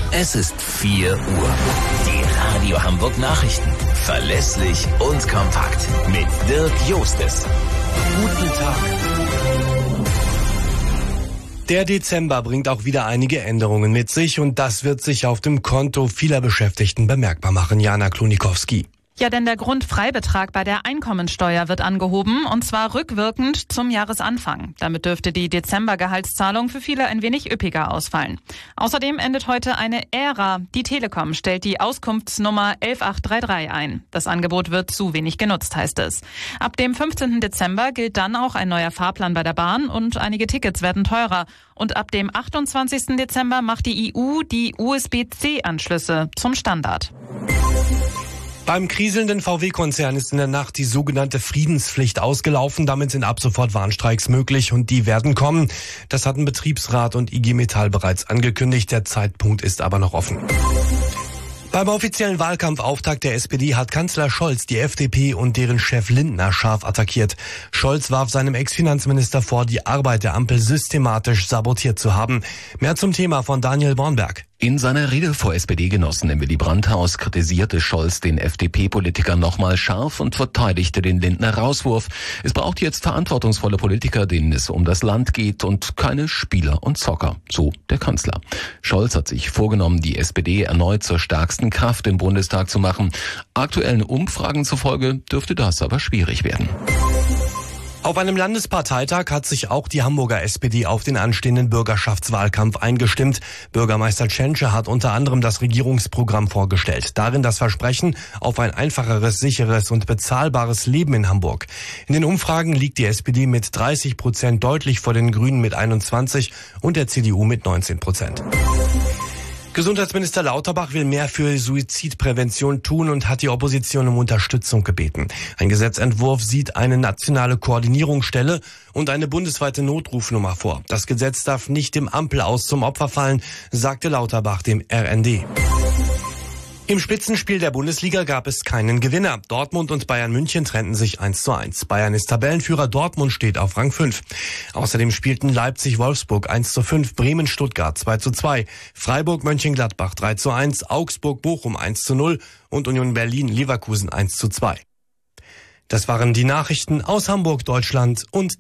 Es ist 4 Uhr. Die Radio Hamburg Nachrichten. Verlässlich und kompakt. Mit Dirk Jostes. Guten Tag. Der Dezember bringt auch wieder einige Änderungen mit sich und das wird sich auf dem Konto vieler Beschäftigten bemerkbar machen. Jana Klonikowski. Ja, denn der Grundfreibetrag bei der Einkommensteuer wird angehoben, und zwar rückwirkend zum Jahresanfang. Damit dürfte die Dezember-Gehaltszahlung für viele ein wenig üppiger ausfallen. Außerdem endet heute eine Ära. Die Telekom stellt die Auskunftsnummer 11833 ein. Das Angebot wird zu wenig genutzt, heißt es. Ab dem 15. Dezember gilt dann auch ein neuer Fahrplan bei der Bahn und einige Tickets werden teurer. Und ab dem 28. Dezember macht die EU die USB-C-Anschlüsse zum Standard. Beim kriselnden VW-Konzern ist in der Nacht die sogenannte Friedenspflicht ausgelaufen. Damit sind ab sofort Warnstreiks möglich und die werden kommen. Das hatten Betriebsrat und IG Metall bereits angekündigt. Der Zeitpunkt ist aber noch offen. Beim offiziellen Wahlkampfauftakt der SPD hat Kanzler Scholz die FDP und deren Chef Lindner scharf attackiert. Scholz warf seinem Ex-Finanzminister vor, die Arbeit der Ampel systematisch sabotiert zu haben. Mehr zum Thema von Daniel Bornberg. In seiner Rede vor SPD-Genossen im Willy-Brandt-Haus kritisierte Scholz den FDP-Politiker nochmal scharf und verteidigte den Lindner-Rauswurf. Es braucht jetzt verantwortungsvolle Politiker, denen es um das Land geht und keine Spieler und Zocker, so der Kanzler. Scholz hat sich vorgenommen, die SPD erneut zur stärksten Kraft im Bundestag zu machen. Aktuellen Umfragen zufolge dürfte das aber schwierig werden. Auf einem Landesparteitag hat sich auch die Hamburger SPD auf den anstehenden Bürgerschaftswahlkampf eingestimmt. Bürgermeister Tschentscher hat unter anderem das Regierungsprogramm vorgestellt. Darin das Versprechen auf ein einfacheres, sicheres und bezahlbares Leben in Hamburg. In den Umfragen liegt die SPD mit 30% deutlich vor den Grünen mit 21% und der CDU mit 19%. Gesundheitsminister Lauterbach will mehr für Suizidprävention tun und hat die Opposition um Unterstützung gebeten. Ein Gesetzentwurf sieht eine nationale Koordinierungsstelle und eine bundesweite Notrufnummer vor. Das Gesetz darf nicht dem Ampelaus zum Opfer fallen, sagte Lauterbach dem RND. Im Spitzenspiel der Bundesliga gab es keinen Gewinner. Dortmund und Bayern München trennten sich 1:1. Bayern ist Tabellenführer, Dortmund steht auf Rang 5. Außerdem spielten Leipzig-Wolfsburg 1:5, Bremen-Stuttgart 2:2, Freiburg-Mönchengladbach 3:1, Augsburg-Bochum 1:0 und Union Berlin-Leverkusen 1:2. Das waren die Nachrichten aus Hamburg, Deutschland und